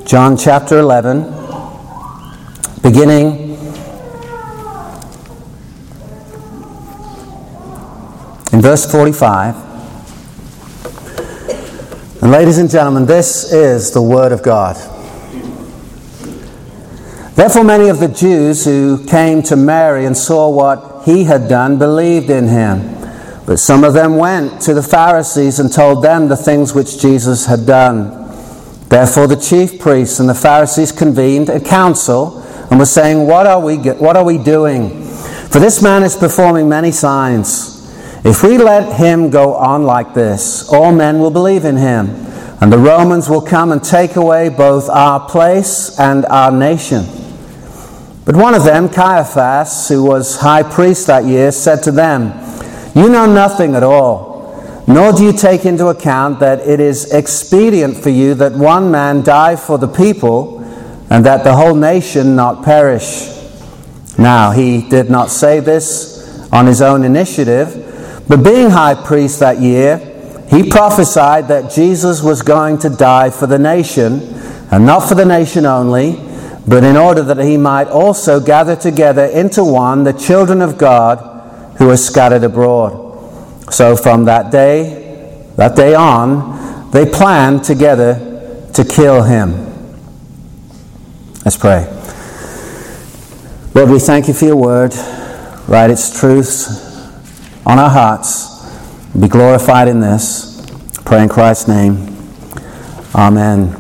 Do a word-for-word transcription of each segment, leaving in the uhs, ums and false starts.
John chapter eleven, beginning in verse forty-five. And ladies and gentlemen, this is the Word of God. Therefore many of the Jews who came to Mary and saw what he had done believed in him. But some of them went to the Pharisees and told them the things which Jesus had done. Therefore the chief priests and the Pharisees convened a council and were saying, What are we what are we doing? For this man is performing many signs. If we let him go on like this, all men will believe in him, and the Romans will come and take away both our place and our nation. But one of them, Caiaphas, who was high priest that year, said to them, You know nothing at all, nor do you take into account that it is expedient for you that one man die for the people, and that the whole nation not perish. Now he did not say this on his own initiative, but being high priest that year, he prophesied that Jesus was going to die for the nation, and not for the nation only, but in order that he might also gather together into one the children of God who are scattered abroad. So from that day, that day on, they planned together to kill him. Let's pray. Lord, we thank you for your word. Write its truths on our hearts. Be glorified in this. Pray in Christ's name. Amen.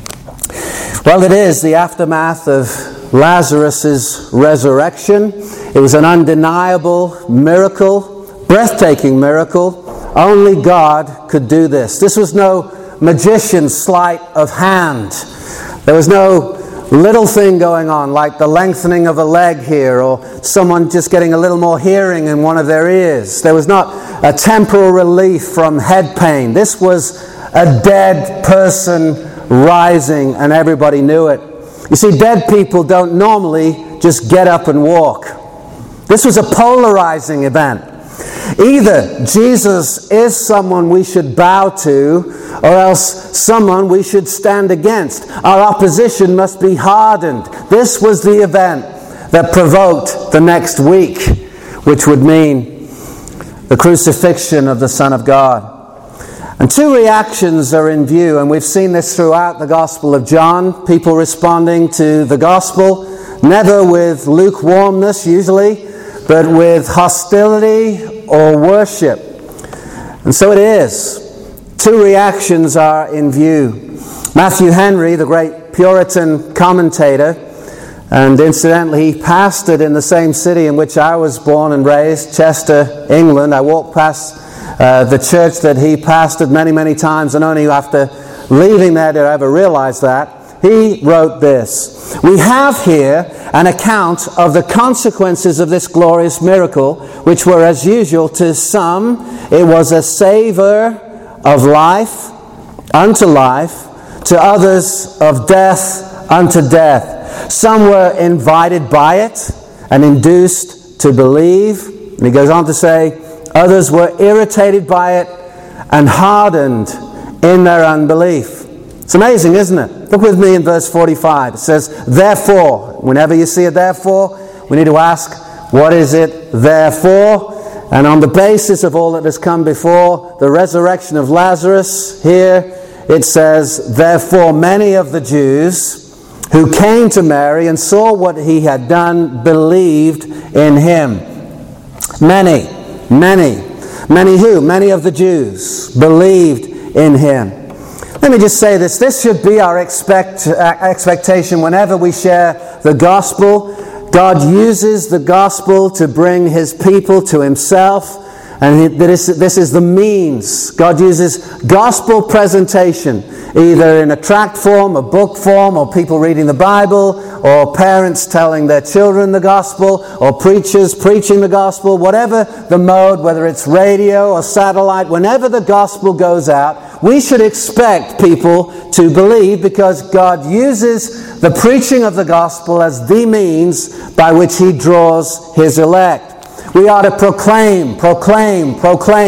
Well, it is the aftermath of Lazarus' resurrection. It was an undeniable miracle, breathtaking miracle. Only God could do this. This was no magician's sleight of hand. There was no little thing going on like the lengthening of a leg here, or someone just getting a little more hearing in one of their ears. There was not a temporal relief from head pain. This was a dead person rising, and everybody knew it. You see, dead people don't normally just get up and walk. This was a polarizing event. Either Jesus is someone we should bow to, or else someone we should stand against. Our opposition must be hardened. This was the event that provoked the next week, which would mean the crucifixion of the Son of God. And two reactions are in view, and we've seen this throughout the Gospel of John. People responding to the Gospel, never with lukewarmness usually, but with hostility or worship. And so it is. Two reactions are in view. Matthew Henry, the great Puritan commentator, and incidentally he pastored in the same city in which I was born and raised, Chester, England. I walked past Uh, the church that he pastored many, many times, and only after leaving there did I ever realize that. He wrote this: We have here an account of the consequences of this glorious miracle, which were, as usual, to some it was a savour of life unto life, to others of death unto death. Some were invited by it and induced to believe. And he goes on to say, others were irritated by it and hardened in their unbelief. It's amazing, isn't it? Look with me in verse forty-five. It says, Therefore, whenever you see a therefore, we need to ask, what is it therefore? And on the basis of all that has come before, the resurrection of Lazarus, here it says, Therefore many of the Jews who came to Mary and saw what he had done believed in him. Many. Many, many who? Many of the Jews believed in him. Let me just say this. This should be our expect, uh, expectation whenever we share the gospel. God uses the gospel to bring his people to himself. And this, this is the means. God uses gospel presentation, either in a tract form, a book form, or people reading the Bible, or parents telling their children the gospel, or preachers preaching the gospel, whatever the mode, whether it's radio or satellite, whenever the gospel goes out, we should expect people to believe, because God uses the preaching of the gospel as the means by which he draws his elect. We are to proclaim, proclaim, proclaim.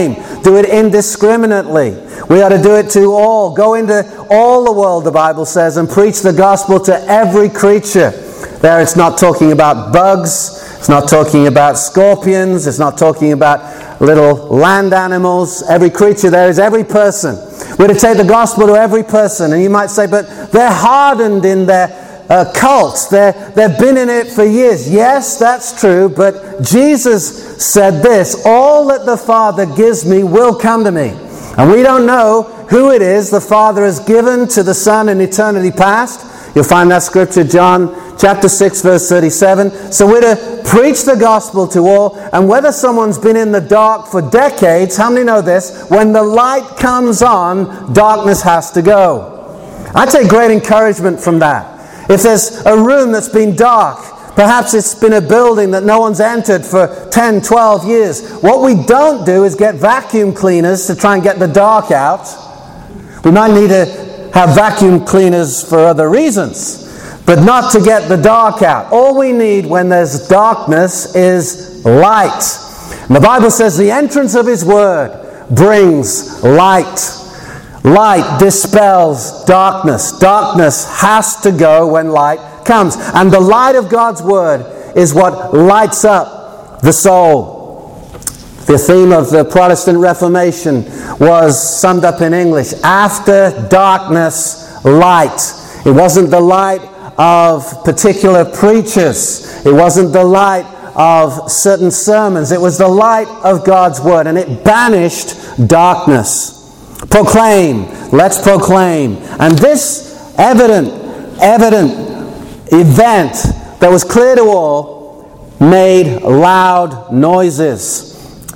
do it indiscriminately. We ought to do it to all. Go into all the world, the Bible says, and preach the gospel to every creature. There it's not talking about bugs. It's not talking about scorpions. It's not talking about little land animals. Every creature there is every person. We're to take the gospel to every person. And you might say, but they're hardened in their uh, cults. They're, they've been in it for years. Yes, that's true. But Jesus said this, all that the Father gives me will come to me. And we don't know who it is the Father has given to the Son in eternity past. You'll find that scripture, John chapter six, verse thirty-seven. So we're to preach the gospel to all. And whether someone's been in the dark for decades, how many know this? When the light comes on, darkness has to go. I take great encouragement from that. If there's a room that's been dark, perhaps it's been a building that no one's entered for ten, twelve years. What we don't do is get vacuum cleaners to try and get the dark out. We might need to have vacuum cleaners for other reasons, but not to get the dark out. All we need when there's darkness is light. And the Bible says the entrance of His Word brings light. Light dispels darkness. Darkness has to go when light comes. And the light of God's Word is what lights up the soul. The theme of the Protestant Reformation was summed up in English. After darkness, light. It wasn't the light of particular preachers. It wasn't the light of certain sermons. It was the light of God's Word. And it banished darkness. Proclaim. Let's proclaim. And this evident, evident event that was clear to all made loud noises.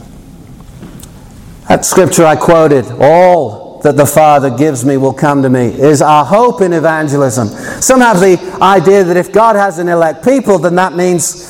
That scripture I quoted, all that the Father gives me will come to me, is our hope in evangelism. Some have the idea that if God has an elect people, then that means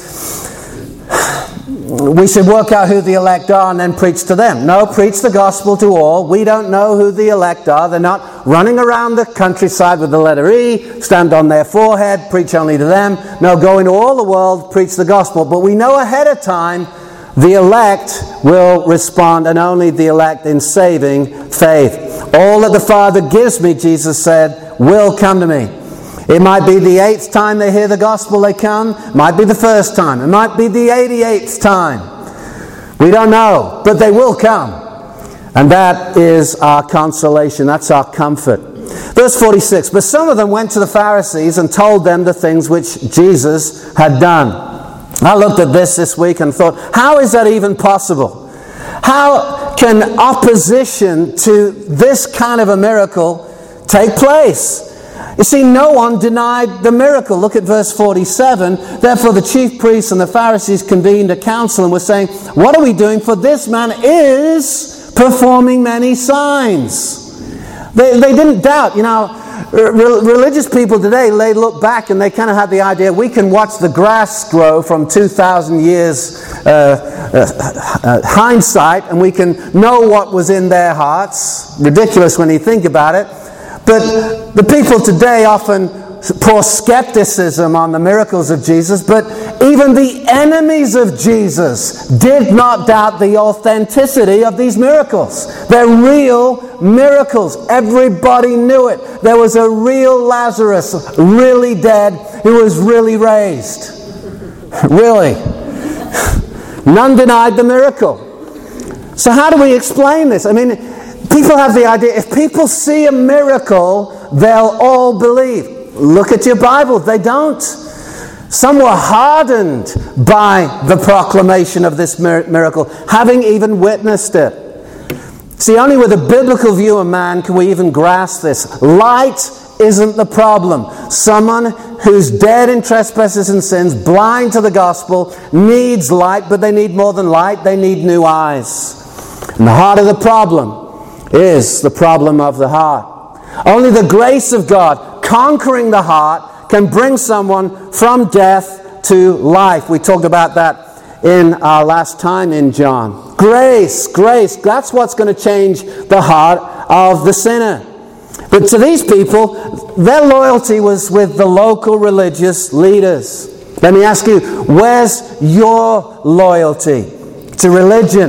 we should work out who the elect are and then preach to them. No, preach the gospel to all. We don't know who the elect are. They're not running around the countryside with the letter E, stand on their forehead, preach only to them. No, go into all the world, preach the gospel. But we know ahead of time the elect will respond, and only the elect in saving faith. All that the Father gives me, Jesus said, will come to me. It might be the eighth time they hear the gospel they come. It might be the first time. It might be the eighty-eighth time. We don't know, but they will come. And that is our consolation. That's our comfort. Verse forty-six, but some of them went to the Pharisees and told them the things which Jesus had done. I looked at this this week and thought, how is that even possible? How can opposition to this kind of a miracle take place? You see, no one denied the miracle. Look at verse forty-seven. Therefore the chief priests and the Pharisees convened a council and were saying, what are we doing? For this man is performing many signs. They, they didn't doubt, you know. Religious people today, they look back and they kind of have the idea we can watch the grass grow from two thousand years uh, uh, uh, hindsight, and we can know what was in their hearts. Ridiculous when you think about it. But the people today often pour skepticism on the miracles of Jesus, but even the enemies of Jesus did not doubt the authenticity of these miracles. They're real miracles. Everybody knew it. There was a real Lazarus, really dead, who was really raised. Really. None denied the miracle. So how do we explain this? I mean, people have the idea, if people see a miracle, they'll all believe. Look at your Bible. They don't. Some were hardened by the proclamation of this miracle, having even witnessed it. See, only with a biblical view of man can we even grasp this. Light isn't the problem. Someone who's dead in trespasses and sins, blind to the gospel, needs light, but they need more than light. They need new eyes. And the heart of the problem is the problem of the heart. Only the grace of God conquering the heart can bring someone from death to life. We talked about that in our last time in John. Grace, grace, that's what's going to change the heart of the sinner. But to these people, their loyalty was with the local religious leaders. Let me ask you, where's your loyalty? To religion,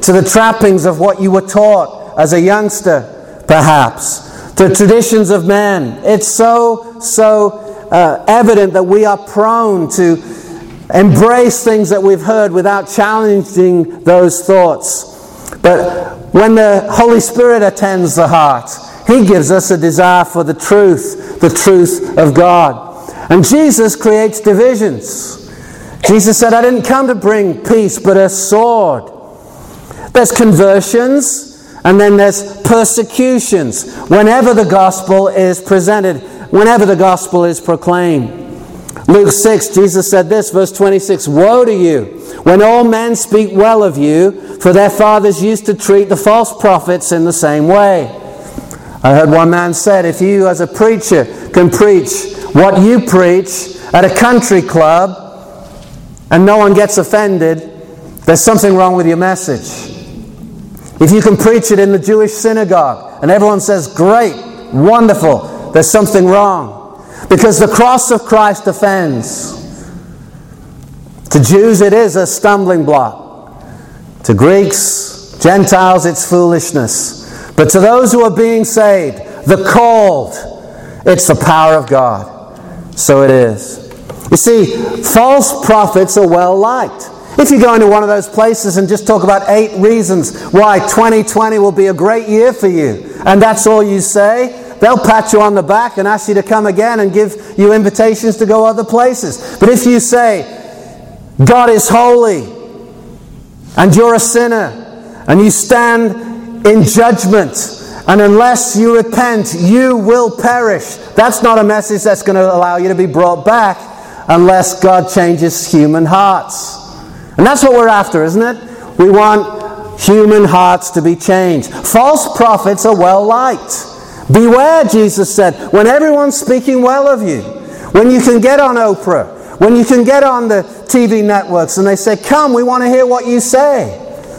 to the trappings of what you were taught as a youngster, perhaps, to traditions of men. It's so, so uh, evident that we are prone to embrace things that we've heard without challenging those thoughts. But when the Holy Spirit attends the heart, He gives us a desire for the truth, the truth of God. And Jesus creates divisions. Jesus said, I didn't come to bring peace, but a sword. There's conversions, and then there's persecutions whenever the gospel is presented, whenever the gospel is proclaimed. Luke six, Jesus said this, verse twenty-six, Woe to you, when all men speak well of you, for their fathers used to treat the false prophets in the same way. I heard one man said, if you as a preacher can preach what you preach at a country club and no one gets offended, there's something wrong with your message. If you can preach it in the Jewish synagogue and everyone says, great, wonderful, there's something wrong. Because the cross of Christ offends. To Jews it is a stumbling block. To Greeks, Gentiles, it's foolishness. But to those who are being saved, the called, it's the power of God. So it is. You see, false prophets are well liked. If you go into one of those places and just talk about eight reasons why twenty twenty will be a great year for you, and that's all you say, they'll pat you on the back and ask you to come again and give you invitations to go other places. But if you say, God is holy, and you're a sinner, and you stand in judgment, and unless you repent, you will perish, that's not a message that's going to allow you to be brought back unless God changes human hearts. And that's what we're after, isn't it? We want human hearts to be changed. False prophets are well liked. Beware, Jesus said, when everyone's speaking well of you, when you can get on Oprah, when you can get on the T V networks and they say, come, we want to hear what you say.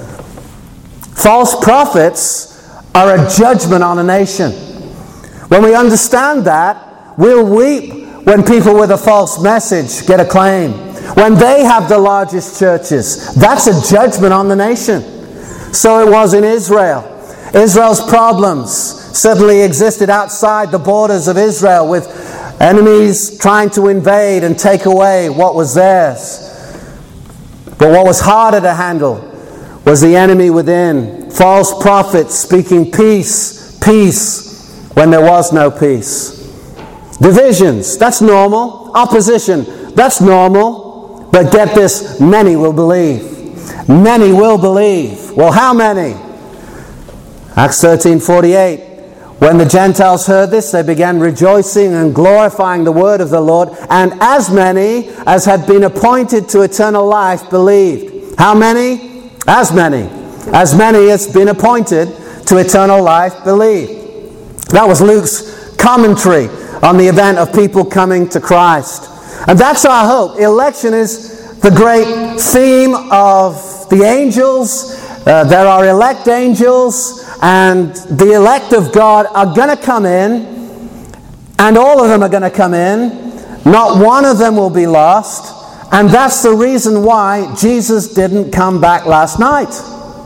False prophets are a judgment on a nation. When we understand that, we'll weep when people with a false message get acclaim. When they have the largest churches, that's a judgment on the nation. So it was in Israel. Israel's problems certainly existed outside the borders of Israel, with enemies trying to invade and take away what was theirs. But what was harder to handle was the enemy within. False prophets speaking peace, peace, when there was no peace. Divisions, that's normal. Opposition, that's normal. But get this, many will believe. Many will believe. Well, how many? Acts thirteen forty-eight. When the Gentiles heard this, they began rejoicing and glorifying the word of the Lord, and as many as had been appointed to eternal life believed. How many? As many. As many as been appointed to eternal life believed. That was Luke's commentary on the event of people coming to Christ. And that's our hope. Election is the great theme of the angels. Uh, there are elect angels, and the elect of God are going to come in, and all of them are going to come in. Not one of them will be lost. And that's the reason why Jesus didn't come back last night.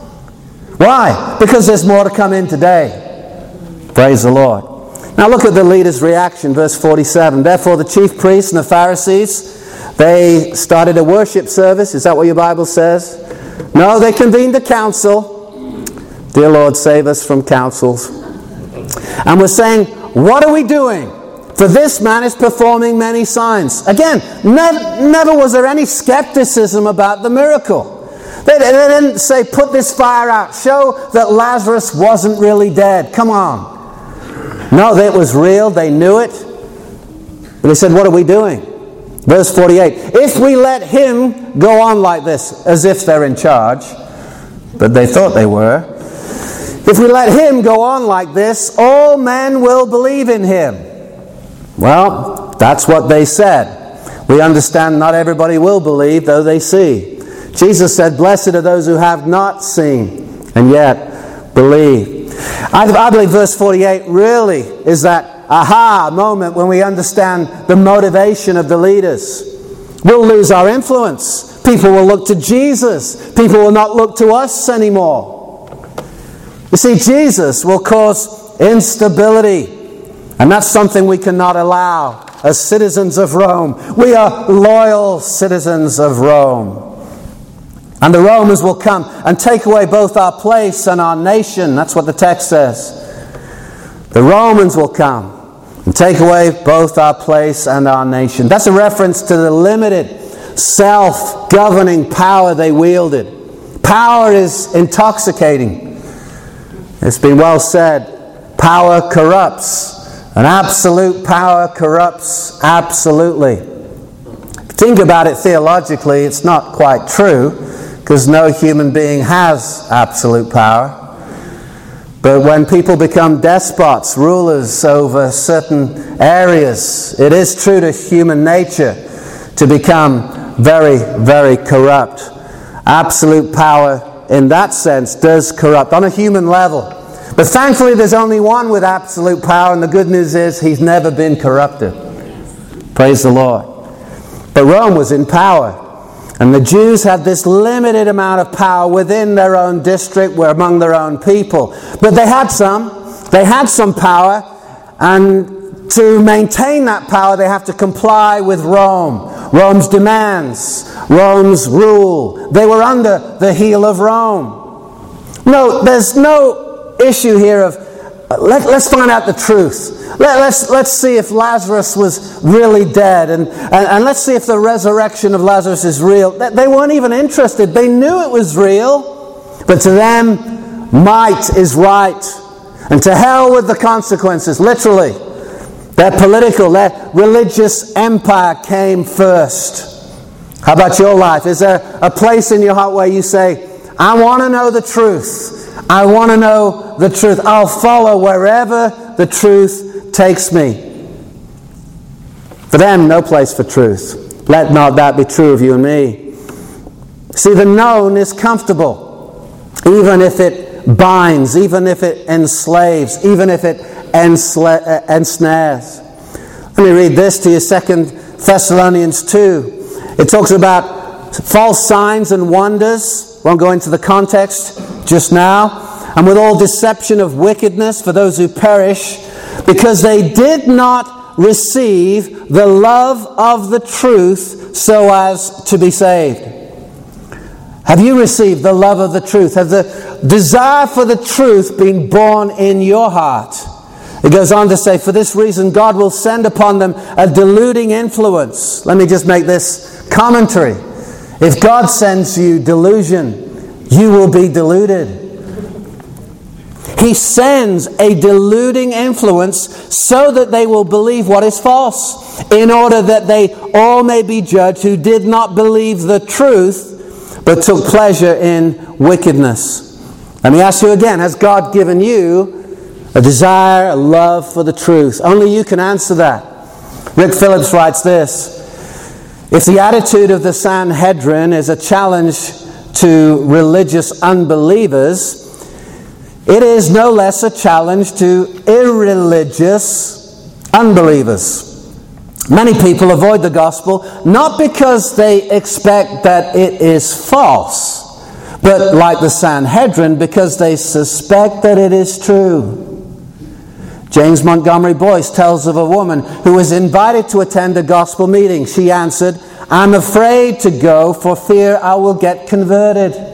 Why? Because there's more to come in today. Praise the Lord. Now look at the leader's reaction, verse forty-seven. Therefore the chief priests and the Pharisees, they started a worship service. Is that what your Bible says? No, they convened a council. Dear Lord, save us from councils. And we're saying, what are we doing? For this man is performing many signs. Again, never, never was there any skepticism about the miracle. They, they didn't say, put this fire out. Show that Lazarus wasn't really dead. Come on. No, it was real. They knew it. But they said, what are we doing? Verse forty-eight. If we let him go on like this, as if they're in charge, but they thought they were. If we let him go on like this, all men will believe in him. Well, that's what they said. We understand not everybody will believe, though they see. Jesus said, blessed are those who have not seen, and yet believe. I, I believe verse forty-eight really is that aha moment when we understand the motivation of the leaders. We'll lose our influence. People will look to Jesus. People will not look to us anymore. You see, Jesus will cause instability. And that's something we cannot allow as citizens of Rome. We are loyal citizens of Rome. And the Romans will come and take away both our place and our nation. That's what the text says. The Romans will come and take away both our place and our nation. That's a reference to the limited self-governing power they wielded. Power is intoxicating. It's been well said, power corrupts. And absolute power corrupts absolutely. Think about it theologically, it's not quite true, because no human being has absolute power. But when people become despots, rulers over certain areas, it is true to human nature to become very, very corrupt. Absolute power, in that sense, does corrupt on a human level. But thankfully there's only one with absolute power, and the good news is he's never been corrupted. Praise the Lord. But Rome was in power. And the Jews had this limited amount of power within their own district, were among their own people. But they had some. They had some power. And to maintain that power, they have to comply with Rome. Rome's demands. Rome's rule. They were under the heel of Rome. No, there's no issue here of uh, let, let's find out the truth. Let, let's let's see if Lazarus was really dead, and, and and let's see if the resurrection of Lazarus is real. They weren't even interested. They knew it was real, but to them, might is right, and to hell with the consequences. Literally, their political, their religious empire came first. How about your life? Is there a place in your heart where you say, I want to know the truth? I want to know the truth. I'll follow wherever the truth takes me. For them, no place for truth. Let not that be true of you and me. See, the known is comfortable, even if it binds, even if it enslaves, even if it ensla- ensnares. Let me read this to you, Second Thessalonians two. It talks about false signs and wonders. Won't go into the context just now. And with all deception of wickedness for those who perish, because they did not receive the love of the truth so as to be saved. Have you received the love of the truth? Has the desire for the truth been born in your heart? It goes on to say, for this reason God will send upon them a deluding influence. Let me just make this commentary. If God sends you delusion, you will be deluded. He sends a deluding influence so that they will believe what is false, in order that they all may be judged who did not believe the truth, but took pleasure in wickedness. Let me ask you again, has God given you a desire, a love for the truth? Only you can answer that. Rick Phillips writes this: if the attitude of the Sanhedrin is a challenge to religious unbelievers, it is no less a challenge to irreligious unbelievers. Many people avoid the gospel not because they expect that it is false, but like the Sanhedrin, because they suspect that it is true. James Montgomery Boyce tells of a woman who was invited to attend a gospel meeting. She answered, I'm afraid to go for fear I will get converted.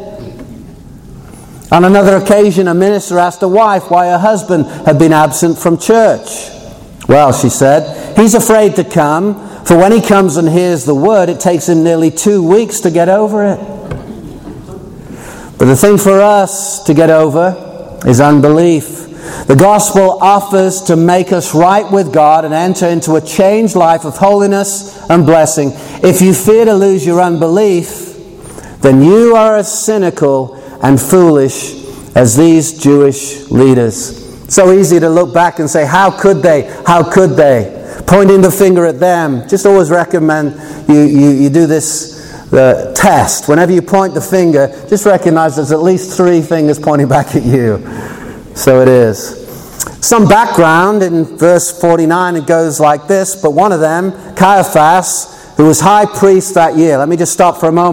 On another occasion, a minister asked a wife why her husband had been absent from church. Well, she said, he's afraid to come, for when he comes and hears the word, it takes him nearly two weeks to get over it. But the thing for us to get over is unbelief. The gospel offers to make us right with God and enter into a changed life of holiness and blessing. If you fear to lose your unbelief, then you are as cynical and foolish as these Jewish leaders. So easy to look back and say, how could they? How could they? Pointing the finger at them. Just always recommend you, you, you do this uh, test. Whenever you point the finger, just recognize there's at least three fingers pointing back at you. So it is. Some background in verse forty-nine, it goes like this: but one of them, Caiaphas, who was high priest that year. Let me just stop for a moment.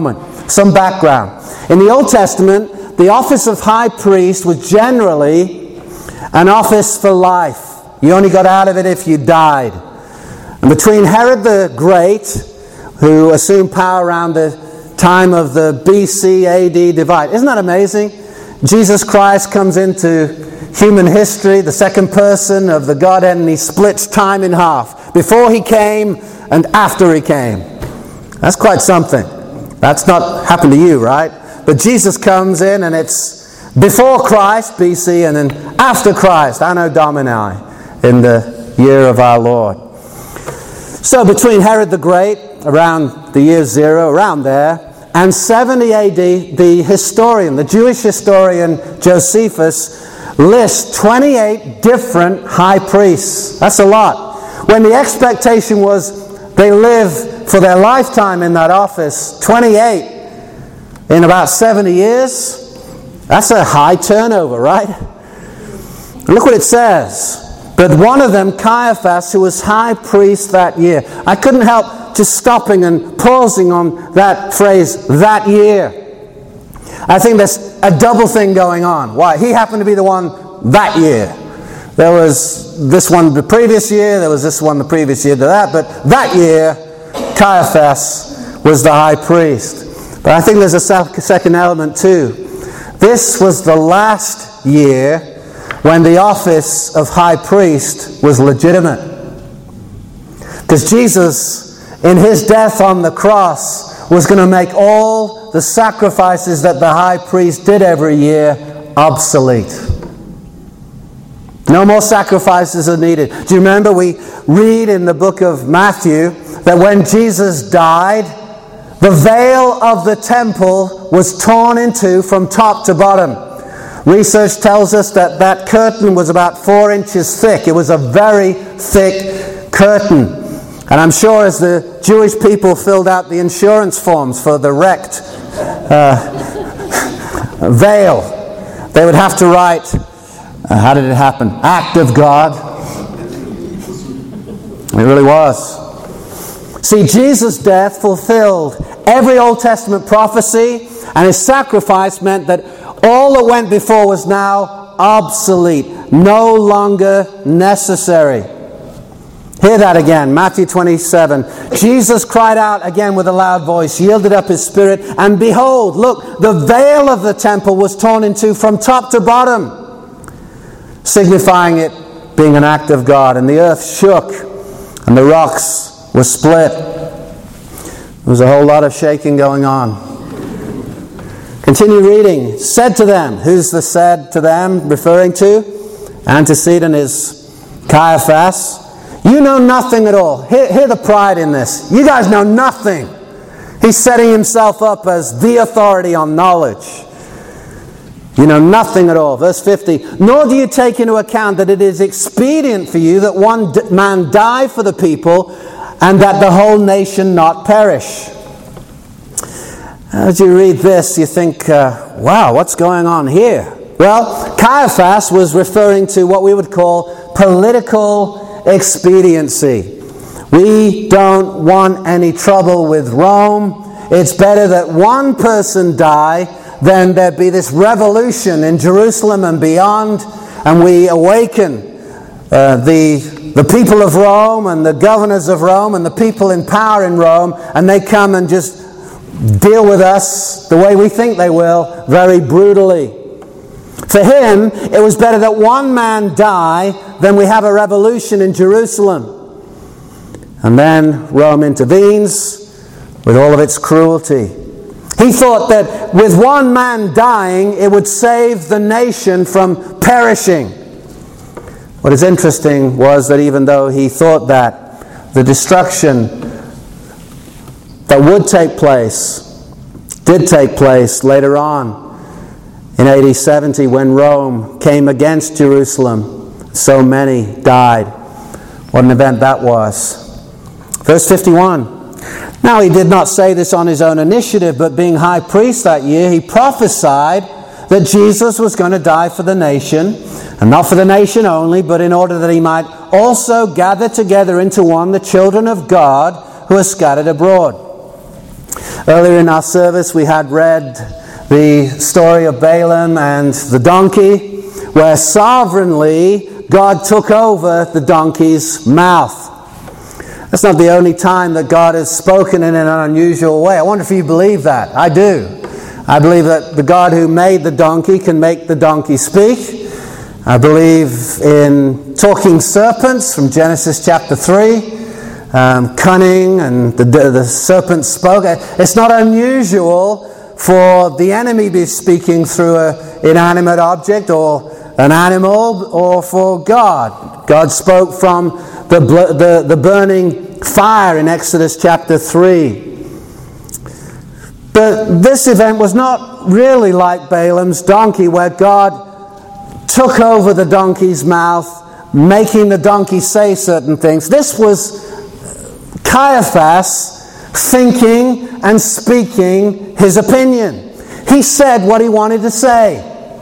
some background. In the Old Testament, the office of high priest was generally an office for life. You only got out of it if you died. And between Herod the Great, who assumed power around the time of the B C A D divide. Isn't that amazing? Jesus Christ comes into human history, the second person of the Godhead, and he splits time in half. Before he came and after he came. That's quite something. That's not happened to you, right? But Jesus comes in and it's before Christ, B C, and then after Christ, Anno Domini, in the year of our Lord. So between Herod the Great, around the year zero, around there, and seventy A D, the historian, the Jewish historian Josephus, lists twenty-eight different high priests. That's a lot. When the expectation was they live for their lifetime in that office, twenty-eight in about seventy years, that's a high turnover, right? Look what it says. But one of them, Caiaphas, who was high priest that year. I couldn't help just stopping and pausing on that phrase, that year. I think there's a double thing going on. Why? He happened to be the one that year. There was this one the previous year, there was this one the previous year to that, but that year, Caiaphas was the high priest. But I think there's a second element too. This was the last year when the office of high priest was legitimate. Because Jesus, in his death on the cross, was going to make all the sacrifices that the high priest did every year obsolete. No more sacrifices are needed. Do you remember we read in the book of Matthew that when Jesus died, the veil of the temple was torn in two from top to bottom. Research tells us that that curtain was about four inches thick. It was a very thick curtain. And I'm sure as the Jewish people filled out the insurance forms for the wrecked uh, veil, they would have to write, uh, how did it happen? Act of God. It really was. See, Jesus' death fulfilled every Old Testament prophecy, and his sacrifice meant that all that went before was now obsolete, no longer necessary. Hear that again, Matthew twenty-seven. Jesus cried out again with a loud voice, yielded up his spirit, and behold, look, the veil of the temple was torn in two from top to bottom, signifying it being an act of God. And the earth shook, and the rocks were split. There was a whole lot of shaking going on. Continue reading. Said to them. Who's the said to them referring to? Antecedent is Caiaphas. You know nothing at all. Hear, hear the pride in this. You guys know nothing. He's setting himself up as the authority on knowledge. You know nothing at all. Verse fifty. Nor do you take into account that it is expedient for you that one d- man die for the people, and that the whole nation not perish. As you read this, you think, uh, wow, what's going on here? Well, Caiaphas was referring to what we would call political expediency. We don't want any trouble with Rome. It's better that one person die than there be this revolution in Jerusalem and beyond, and we awaken uh, the, the people of Rome and the governors of Rome and the people in power in Rome, and they come and just deal with us the way we think they will, very brutally. For him, it was better that one man die than we have a revolution in Jerusalem. And then Rome intervenes with all of its cruelty. He thought that with one man dying, it would save the nation from perishing. What is interesting was that even though he thought that, the destruction that would take place, did take place later on in A D seventy when Rome came against Jerusalem. So many died. What an event that was. Verse fifty-one. Now he did not say this on his own initiative, but being high priest that year, he prophesied that Jesus was going to die for the nation, and not for the nation only, but in order that he might also gather together into one the children of God who are scattered abroad. Earlier in our service we had read the story of Balaam and the donkey, where sovereignly God took over the donkey's mouth. That's not the only time that God has spoken in an unusual way. I wonder if you believe that. I do. I believe that the God who made the donkey can make the donkey speak. I believe in talking serpents from Genesis chapter three. Um, cunning, and the, the serpent spoke. It's not unusual for the enemy to be speaking through an inanimate object or an animal, or for God. God spoke from the, the, the burning fire in Exodus chapter three. But this event was not really like Balaam's donkey, where God took over the donkey's mouth, making the donkey say certain things. This was Caiaphas thinking and speaking his opinion. He said what he wanted to say.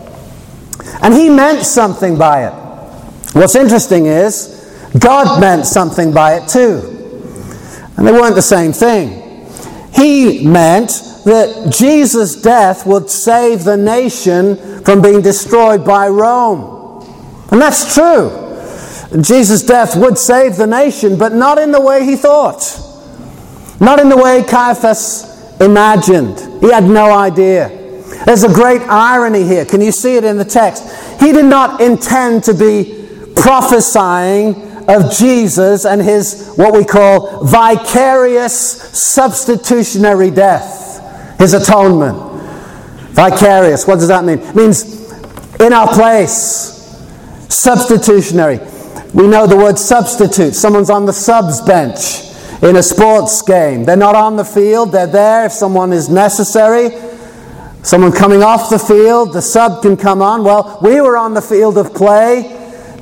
And he meant something by it. What's interesting is, God meant something by it too. And they weren't the same thing. He meant that Jesus' death would save the nation from being destroyed by Rome. And that's true. Jesus' death would save the nation, but not in the way he thought. Not in the way Caiaphas imagined. He had no idea. There's a great irony here. Can you see it in the text? He did not intend to be prophesying of Jesus and his, what we call, vicarious substitutionary death. His atonement. Vicarious, what does that mean? It means in our place. Substitutionary. We know the word substitute. Someone's on the subs bench in a sports game. They're not on the field. They're there if someone is necessary. Someone coming off the field, the sub can come on. Well, we were on the field of play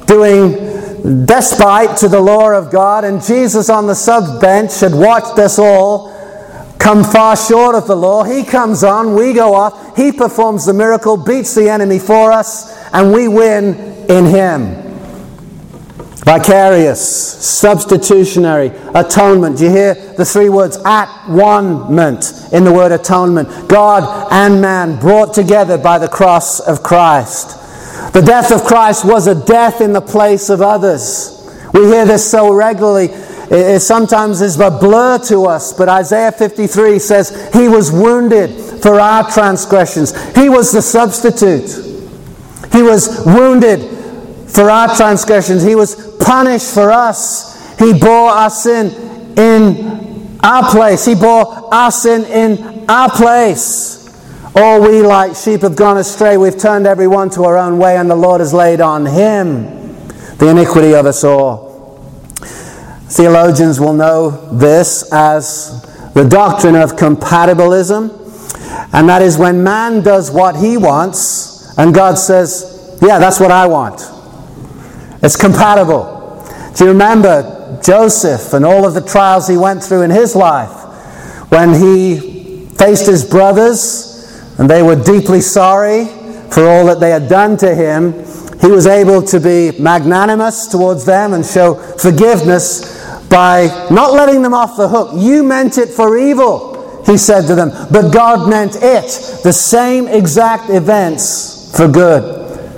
doing despite to the law of God, and Jesus on the sub bench had watched us all come far short of the law. He comes on, we go off, he performs the miracle, beats the enemy for us, and we win in him. Vicarious, substitutionary, atonement. Do you hear the three words at-one-ment in the word atonement? God and man brought together by the cross of Christ. The death of Christ was a death in the place of others. We hear this so regularly. It sometimes is a blur to us, but Isaiah fifty-three says, He was wounded for our transgressions. He was the substitute. He was wounded for our transgressions. He was punished for us. He bore our sin in our place. He bore our sin in our place. All we like sheep have gone astray. We've turned every one to our own way, and the Lord has laid on him the iniquity of us all. Theologians will know this as the doctrine of compatibilism, and that is when man does what he wants and God says, yeah, that's what I want. It's compatible. Do you remember Joseph and all of the trials he went through in his life when he faced his brothers and they were deeply sorry for all that they had done to him? He was able to be magnanimous towards them and show forgiveness by not letting them off the hook. You meant it for evil, he said to them, but God meant it, the same exact events, for good.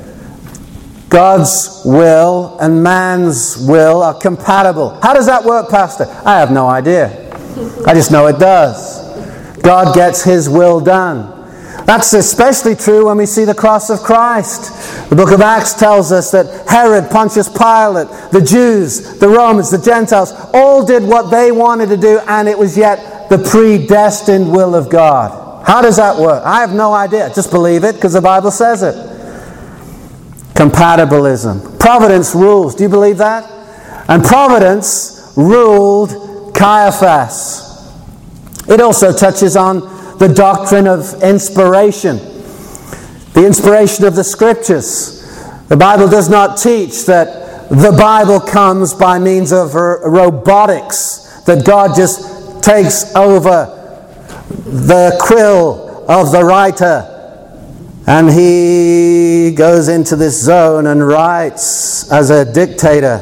God's will and man's will are compatible. How does that work, Pastor? I have no idea. I just know it does. God gets his will done. That's especially true when we see the cross of Christ. The book of Acts tells us that Herod, Pontius Pilate, the Jews, the Romans, the Gentiles, all did what they wanted to do, and it was yet the predestined will of God. How does that work? I have no idea. Just believe it because the Bible says it. Compatibilism. Providence rules. Do you believe that? And providence ruled Caiaphas. It also touches on the doctrine of inspiration. The inspiration of the Scriptures. The Bible does not teach that the Bible comes by means of robotics, that God just takes over the quill of the writer and he goes into this zone and writes as a dictator,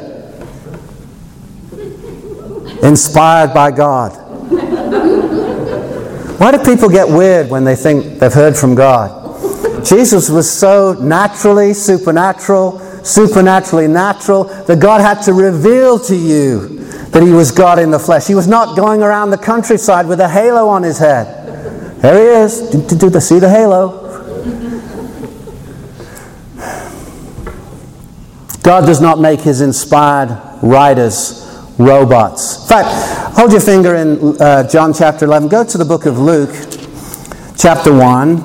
inspired by God. Why do people get weird when they think they've heard from God? Jesus was so naturally supernatural, supernaturally natural, that God had to reveal to you that he was God in the flesh. He was not going around the countryside with a halo on his head. There he is. Do you see the halo? God does not make his inspired writers robots. In fact, hold your finger in uh, John chapter eleven. Go to the book of Luke, chapter one,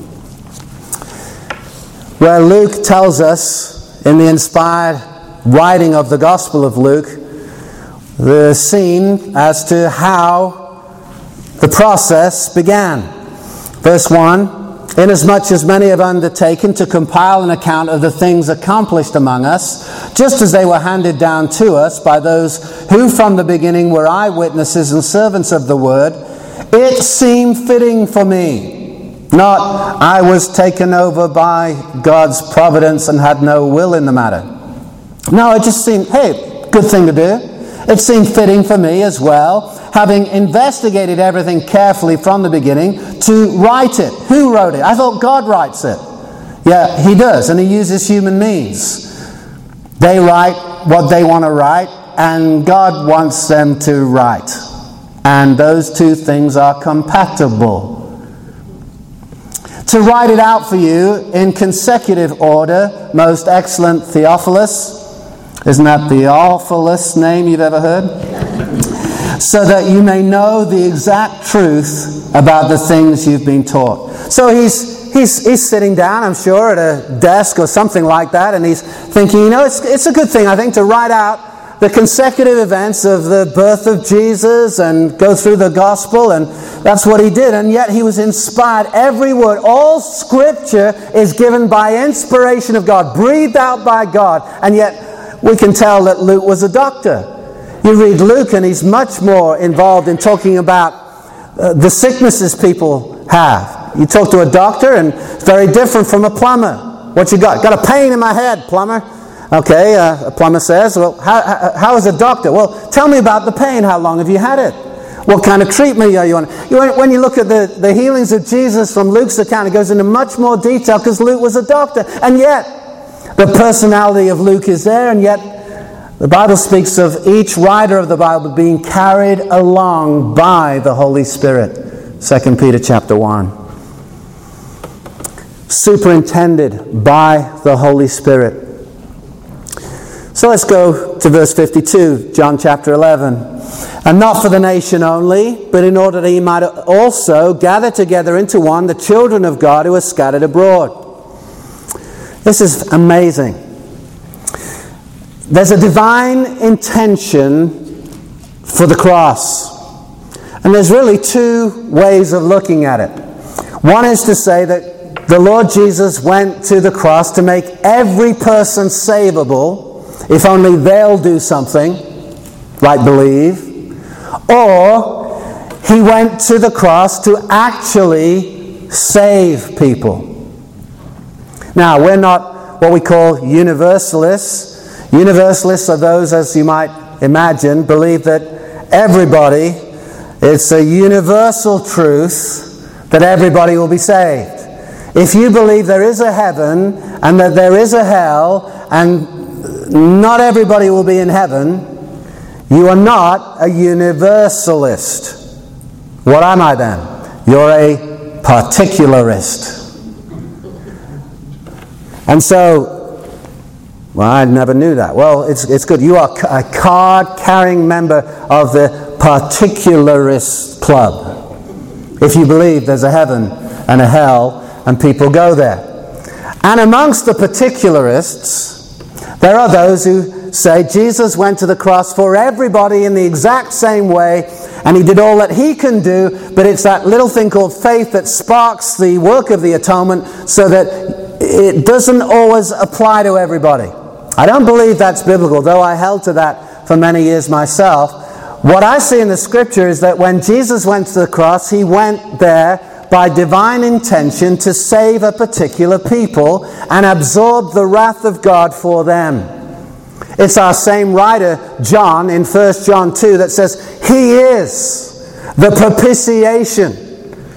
where Luke tells us, in the inspired writing of the Gospel of Luke, the scene as to how the process began. Verse one, inasmuch as many have undertaken to compile an account of the things accomplished among us, just as they were handed down to us by those who from the beginning were eyewitnesses and servants of the word, it seemed fitting for me. Not, I was taken over by God's providence and had no will in the matter. No, it just seemed, hey, good thing to do. It seemed fitting for me as well, having investigated everything carefully from the beginning, to write it. Who wrote it? I thought God writes it. Yeah, he does, and he uses human means. They write what they want to write, and God wants them to write. And those two things are compatible. To write it out for you in consecutive order, most excellent Theophilus. Isn't that the awfulest name you've ever heard? So that you may know the exact truth about the things you've been taught. So he's he's he's sitting down, I'm sure, at a desk or something like that, and he's thinking, you know, it's it's a good thing, I think, to write out the consecutive events of the birth of Jesus and go through the gospel, and that's what he did. And yet he was inspired. Every word, all Scripture is given by inspiration of God, breathed out by God, and yet we can tell that Luke was a doctor. You read Luke and he's much more involved in talking about uh, the sicknesses people have. You talk to a doctor and it's very different from a plumber. What you got? Got a pain in my head, plumber. Okay, uh, a plumber says, well, how, how, how is a doctor? Well, tell me about the pain. How long have you had it? What kind of treatment are you on? When you look at the, the healings of Jesus from Luke's account, it goes into much more detail because Luke was a doctor. And yet, the personality of Luke is there, and yet the Bible speaks of each writer of the Bible being carried along by the Holy Spirit. Second Peter chapter one. Superintended by the Holy Spirit. So let's go to verse fifty-two, John chapter eleven. And not for the nation only, but in order that he might also gather together into one the children of God who are scattered abroad. This is amazing. There's a divine intention for the cross. And there's really two ways of looking at it. One is to say that the Lord Jesus went to the cross to make every person savable, if only they'll do something, like believe. Or he went to the cross to actually save people. Now, we're not what we call universalists. Universalists are those, as you might imagine, believe that everybody, it's a universal truth that everybody will be saved. If you believe there is a heaven and that there is a hell and not everybody will be in heaven, you are not a universalist. What am I then? You're a particularist. And so, well, I never knew that. Well, it's it's good. You are a card-carrying member of the particularist club. If you believe there's a heaven and a hell and people go there. And amongst the particularists, there are those who say Jesus went to the cross for everybody in the exact same way, and he did all that he can do, but it's that little thing called faith that sparks the work of the atonement so that it doesn't always apply to everybody. I don't believe that's biblical, though I held to that for many years myself. What I see in the Scripture is that when Jesus went to the cross, he went there by divine intention to save a particular people and absorb the wrath of God for them. It's our same writer, John, in First John two, that says, he is the propitiation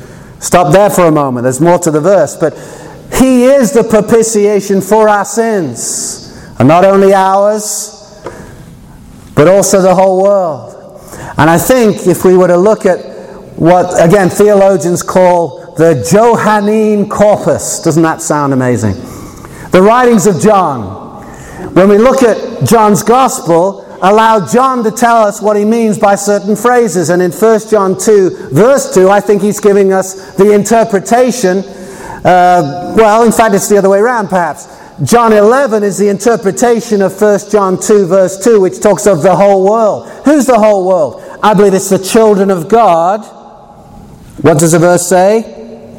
Stop there for a moment. There's more to the verse. But he is the propitiation for our sins. And not only ours, but also the whole world. And I think if we were to look at what, again, theologians call the Johannine corpus. Doesn't that sound amazing? The writings of John. When we look at John's gospel, allow John to tell us what he means by certain phrases. And in First John two, verse two, I think he's giving us the interpretation. Uh, well, in fact, it's the other way around, perhaps. John eleven is the interpretation of First John two, verse two, which talks of the whole world. Who's the whole world? I believe it's the children of God. What does the verse say?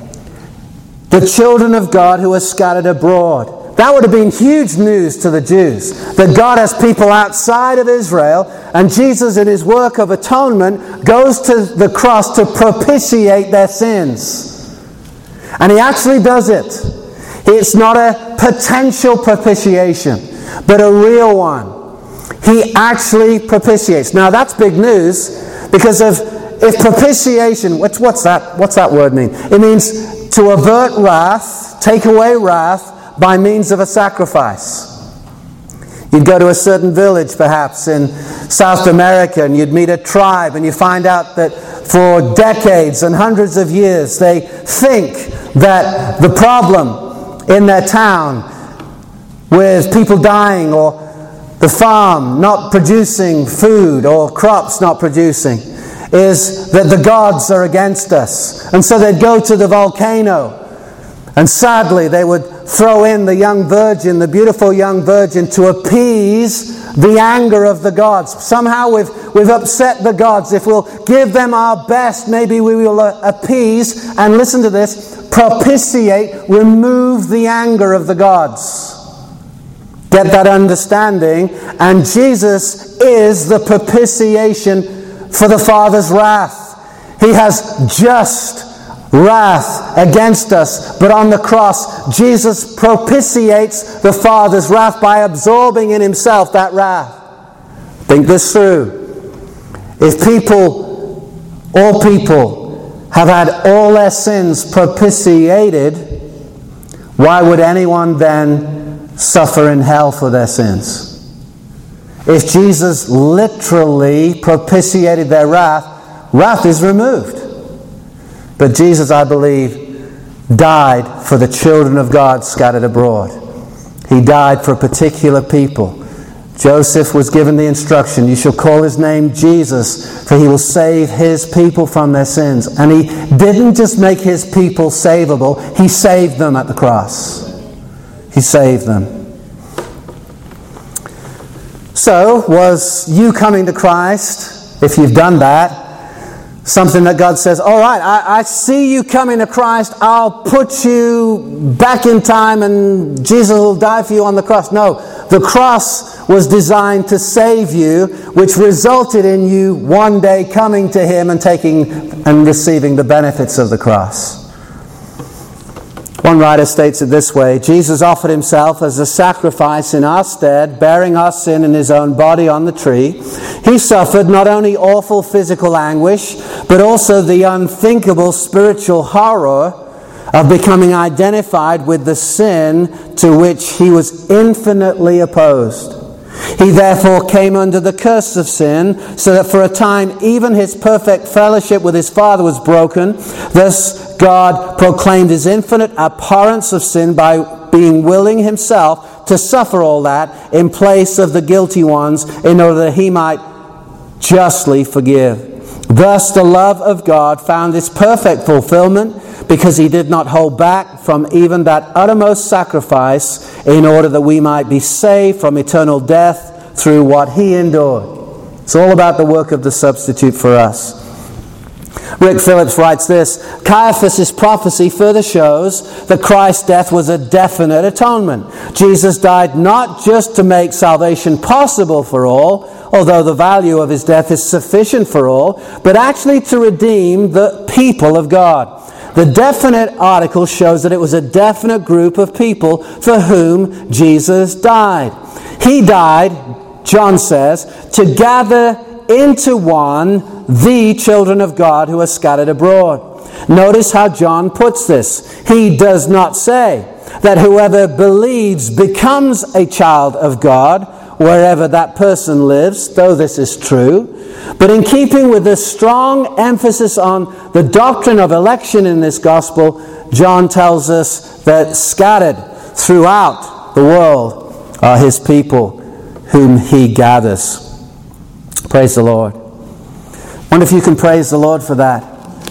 The children of God who are scattered abroad. That would have been huge news to the Jews, that God has people outside of Israel, and Jesus in his work of atonement goes to the cross to propitiate their sins. And he actually does it. It's not a potential propitiation, but a real one. He actually propitiates. Now that's big news, because of if propitiation, what's, what's that? What's that word mean? It means to avert wrath, take away wrath by means of a sacrifice. You'd go to a certain village, perhaps in South America, and you'd meet a tribe, and you find out that for decades and hundreds of years they think that the problem in their town with people dying, or the farm not producing food, or crops not producing, is that the gods are against us. And so they'd go to the volcano, and sadly they would throw in the young virgin, the beautiful young virgin, to appease the anger of the gods. Somehow we've, we've upset the gods. If we'll give them our best, maybe we will appease, and listen to this, propitiate, remove the anger of the gods. Get that understanding. And Jesus is the propitiation for the Father's wrath. He has just wrath against us, but on the cross Jesus propitiates the Father's wrath by absorbing in himself that wrath. Think this through. If people, all people, have had all their sins propitiated, why would anyone then suffer in hell for their sins? If Jesus literally propitiated their wrath, wrath is removed. But Jesus, I believe, died for the children of God scattered abroad. He died for particular people. Joseph was given the instruction, you shall call his name Jesus, for he will save his people from their sins. And he didn't just make his people savable, he saved them at the cross. He saved them. So, was you coming to Christ, if you've done that, something that God says, all right, I, I see you coming to Christ, I'll put you back in time and Jesus will die for you on the cross? No, the cross was designed to save you, which resulted in you one day coming to him and taking and receiving the benefits of the cross. One writer states it this way: Jesus offered himself as a sacrifice in our stead, bearing our sin in his own body on the tree. He suffered not only awful physical anguish, but also the unthinkable spiritual horror of becoming identified with the sin to which he was infinitely opposed. He therefore came under the curse of sin, so that for a time even his perfect fellowship with his Father was broken. Thus God proclaimed his infinite abhorrence of sin by being willing himself to suffer all that in place of the guilty ones, in order that he might justly forgive. Thus the love of God found its perfect fulfillment, because he did not hold back from even that uttermost sacrifice, in order that we might be saved from eternal death through what he endured. It's all about the work of the substitute for us. Rick Phillips writes this: Caiaphas' prophecy further shows that Christ's death was a definite atonement. Jesus died not just to make salvation possible for all, although the value of his death is sufficient for all, but actually to redeem the people of God. The definite article shows that it was a definite group of people for whom Jesus died. He died, John says, to gather into one the children of God who are scattered abroad. Notice how John puts this. He does not say that whoever believes becomes a child of God wherever that person lives, though this is true. But in keeping with the strong emphasis on the doctrine of election in this gospel, John tells us that scattered throughout the world are his people whom he gathers. Praise the Lord. I wonder if you can praise the Lord for that.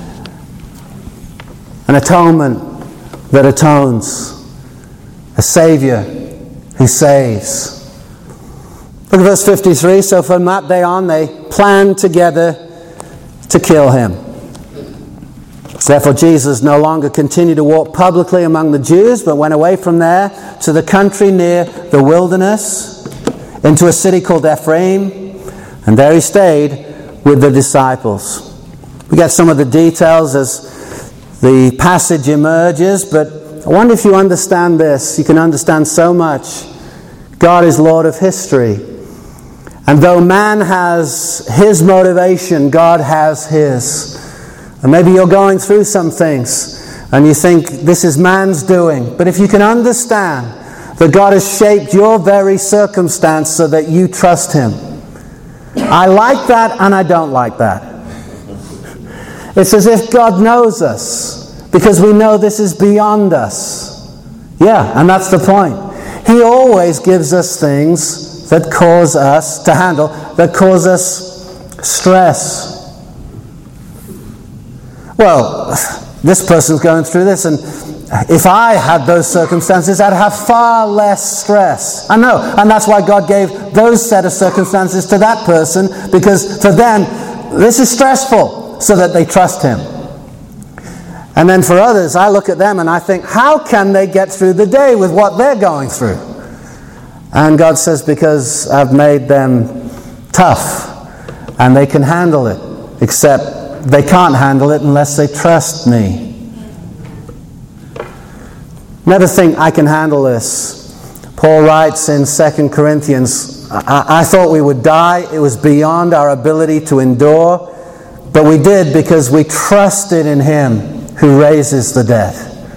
An atonement that atones. A Savior who saves. Look at verse fifty-three. So from that day on they planned together to kill him. Therefore Jesus no longer continued to walk publicly among the Jews, but went away from there to the country near the wilderness, into a city called Ephraim, and there he stayed with the disciples. We get some of the details as the passage emerges, but I wonder if you understand this. You can understand so much. God is Lord of history. And though man has his motivation, God has his. And maybe you're going through some things and you think this is man's doing. But if you can understand that God has shaped your very circumstance so that you trust him. I like that and I don't like that. It's as if God knows us, because we know this is beyond us. Yeah, and that's the point. He always gives us things that cause us to handle, that cause us stress. Well, this person's going through this, and if I had those circumstances, I'd have far less stress. I know, and that's why God gave those set of circumstances to that person, because for them, this is stressful, so that they trust him. And then for others, I look at them and I think, how can they get through the day with what they're going through? And God says, because I've made them tough and they can handle it, except they can't handle it unless they trust me. Never think I can handle this. Paul writes in Second Corinthians, I, I thought we would die. It was beyond our ability to endure, but we did because we trusted in him who raises the dead.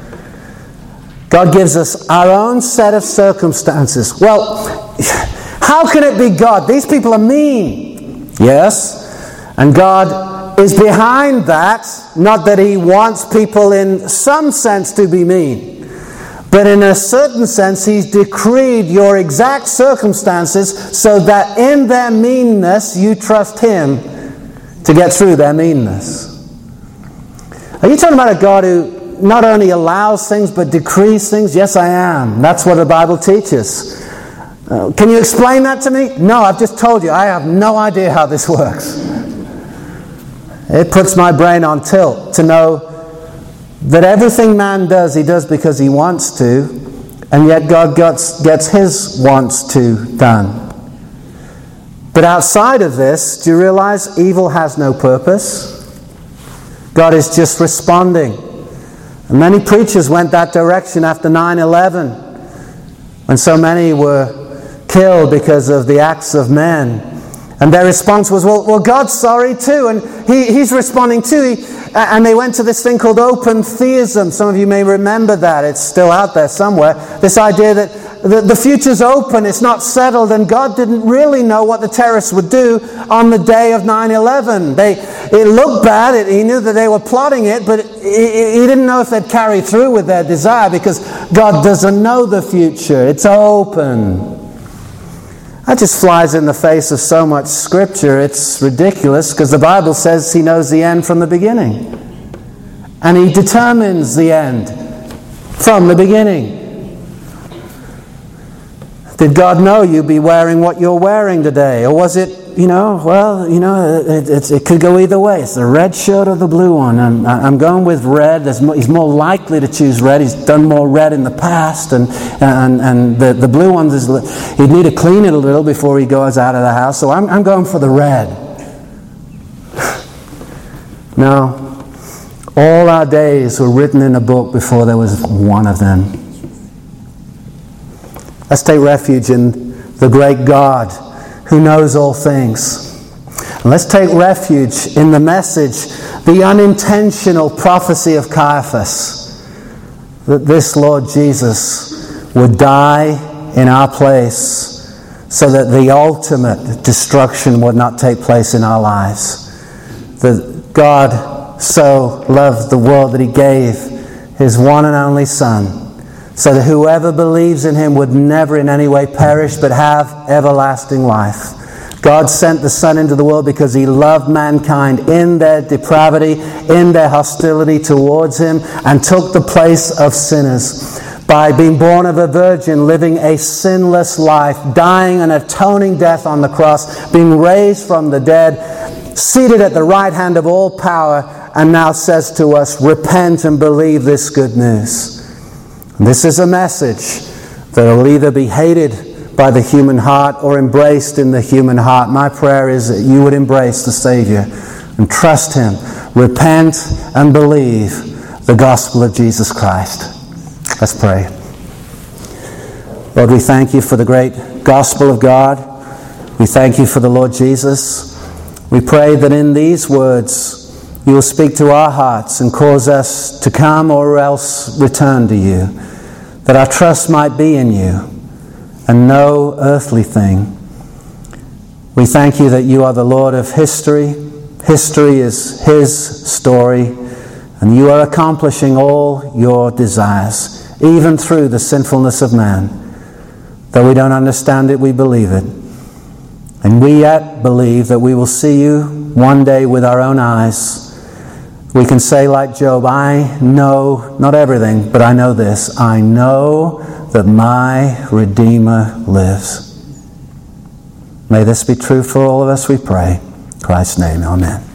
God gives us our own set of circumstances. Well, how can it be God? These people are mean. Yes. And God is behind that. Not that he wants people in some sense to be mean. But in a certain sense, he's decreed your exact circumstances so that in their meanness, you trust him to get through their meanness. Are you talking about a God who not only allows things but decrees things? Yes, I am. That's what the Bible teaches. Uh, can you explain that to me? No, I've just told you. I have no idea how this works. It puts my brain on tilt to know that everything man does, he does because he wants to, and yet God gets, gets his wants to done. But outside of this, do you realize evil has no purpose? God is just responding. And many preachers went that direction after nine eleven, when so many were killed because of the acts of men. And their response was, well, well God's sorry too, and he, He's responding too. He, and they went to this thing called open theism. Some of you may remember that. It's still out there somewhere. This idea that the, the future's open, it's not settled, and God didn't really know what the terrorists would do on the day of nine eleven. They, it looked bad. It, he knew that they were plotting it, but he, he didn't know if they'd carry through with their desire, because God doesn't know the future. It's open. That just flies in the face of so much Scripture. It's ridiculous, because the Bible says He knows the end from the beginning. And He determines the end from the beginning. Did God know you'd be wearing what you're wearing today? Or was it, you know, well, you know, it, it, it could go either way. It's the red shirt or the blue one. And I'm going with red. There's more, he's more likely to choose red. He's done more red in the past. And and, and the, the blue ones, is he'd need to clean it a little before he goes out of the house. So I'm, I'm going for the red. No. All our days were written in a book before there was one of them. Let's take refuge in the great God who knows all things. Let's take refuge in the message, the unintentional prophecy of Caiaphas, that this Lord Jesus would die in our place so that the ultimate destruction would not take place in our lives. That God so loved the world that He gave His one and only Son, so that whoever believes in Him would never in any way perish but have everlasting life. God sent the Son into the world because He loved mankind in their depravity, in their hostility towards Him, and took the place of sinners by being born of a virgin, living a sinless life, dying an atoning death on the cross, being raised from the dead, seated at the right hand of all power, and now says to us, repent and believe this good news. This is a message that will either be hated by the human heart or embraced in the human heart. My prayer is that you would embrace the Savior and trust Him. Repent and believe the gospel of Jesus Christ. Let's pray. Lord, we thank You for the great gospel of God. We thank You for the Lord Jesus. We pray that in these words You will speak to our hearts and cause us to come or else return to You, that our trust might be in You and no earthly thing. We thank You that You are the Lord of history. History is His story, and You are accomplishing all Your desires, even through the sinfulness of man. Though we don't understand it, we believe it. And we yet believe that we will see You one day with our own eyes. We can say like Job, I know not everything, but I know this. I know that my Redeemer lives. May this be true for all of us, we pray. In Christ's name, amen.